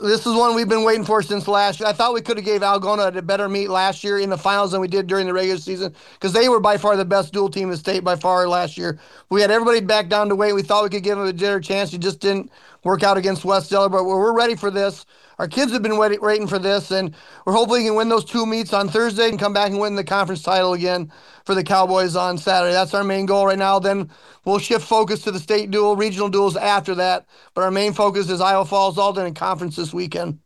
This is one we've been waiting for since last year. I thought we could have gave Algona a better meet last year in the finals than we did during the regular season because they were by far the best dual team in the state by far last year. We had everybody back down to weight. We thought we could give them a better chance. It just didn't work out against West Delaware, but we're ready for this. Our kids have been waiting for this, and we're hopefully can win those two meets on Thursday and come back and win the conference title again for the Cowboys on Saturday. That's our main goal right now. Then we'll shift focus to the state duel, regional duels after that. But our main focus is Iowa Falls, Alden, and conference this weekend.